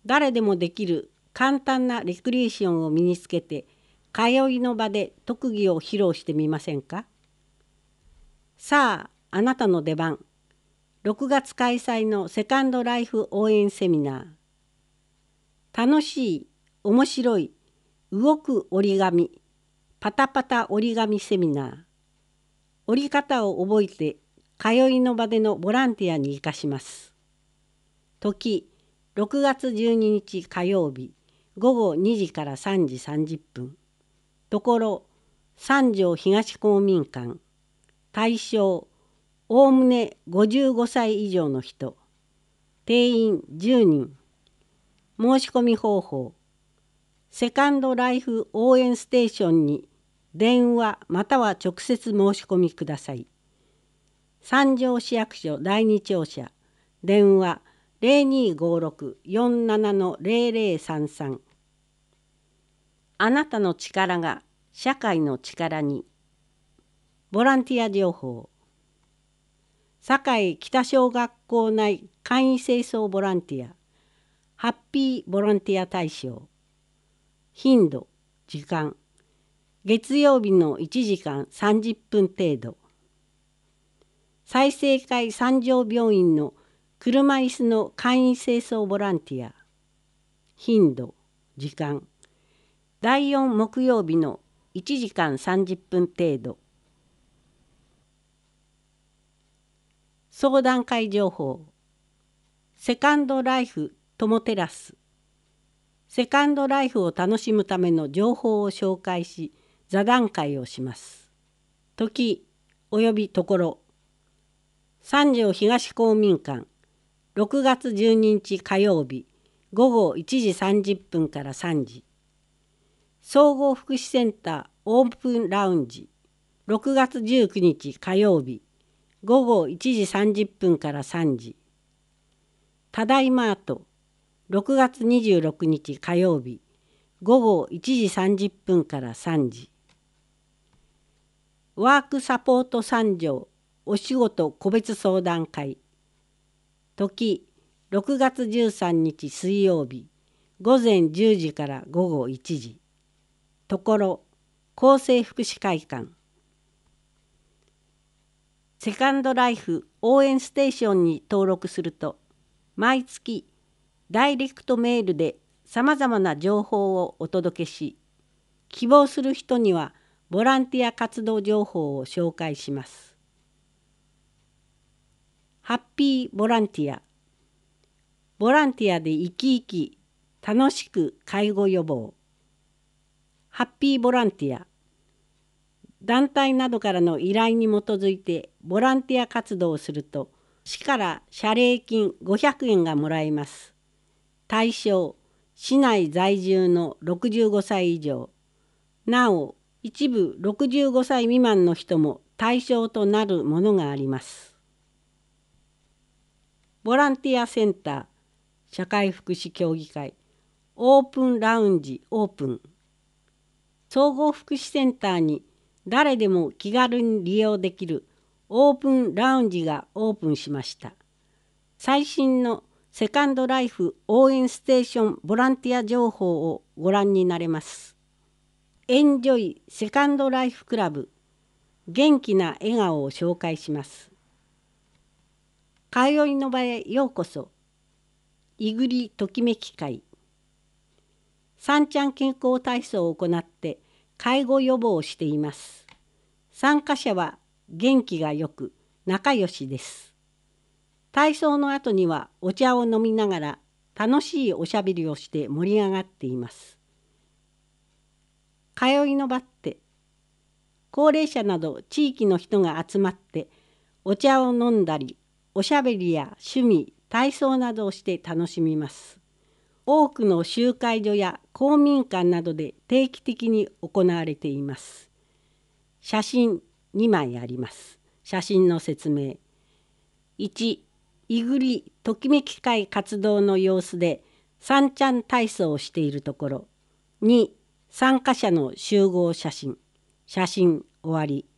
誰でもできる簡単なレクリエーションを身につけて、通いの場で特技を披露してみませんか。さあ、あなたの出番。6月開催のセカンドライフ応援セミナー。楽しい、面白い、動く折り紙、パタパタ折り紙セミナー。折り方を覚えて、通いの場でのボランティアに生かします。時、6月12日火曜日、午後2時から3時30分。ところ、三条東公民館。対象、おおむね55歳以上の人。定員10人。申し込み方法。セカンドライフ応援ステーションに電話または直接申し込みください。三条市役所第2庁舎。電話0256-47-0033。あなたの力が社会の力に。ボランティア情報。堺北小学校内簡易清掃ボランティア。ハッピーボランティア大賞。頻度、時間。月曜日の1時間30分程度。済生会三条病院の車椅子の簡易清掃ボランティア。頻度、時間。第4木曜日の1時間30分程度。相談会情報。セカンドライフトモテラス。セカンドライフを楽しむための情報を紹介し、座談会をします。時及びところ。三条東公民館。6月12日火曜日、午後1時30分から3時。総合福祉センターオープンラウンジ。6月19日火曜日、午後1時30分から3時。ただいまーと、6月26日火曜日、午後1時30分から3時。ワークサポート三条お仕事個別相談会。時、6月13日水曜日、午前10時から午後1時。ところ、厚生福祉会館。セカンドライフ応援ステーションに登録すると、毎月ダイレクトメールでさまざまな情報をお届けし、希望する人にはボランティア活動情報を紹介します。ハッピーボランティア。ボランティアで生き生き、楽しく介護予防。ハッピーボランティア。団体などからの依頼に基づいてボランティア活動をすると、市から謝礼金500円がもらえます。対象、市内在住の65歳以上。なお、一部65歳未満の人も対象となるものがあります。ボランティアセンター、社会福祉協議会、オープンラウンジオープン。総合福祉センターに誰でも気軽に利用できるオープンラウンジがオープンしました。最新のセカンドライフ応援ステーションボランティア情報をご覧になれます。エンジョイセカンドライフクラブ。元気な笑顔を紹介します。通いの場へようこそ。いぐりときめき会。三ちゃん健康体操を行って介護予防をしています。参加者は元気がよく仲良しです。体操の後にはお茶を飲みながら楽しいおしゃべりをして盛り上がっています。通いの場って高齢者など地域の人が集まってお茶を飲んだりおしゃべりや趣味、体操などをして楽しみます。多くの集会所や公民館などで定期的に行われています。写真2枚あります。写真の説明。1、いぐりときめき会活動の様子で三ちゃん体操をしているところ。2、参加者の集合写真。写真終わり。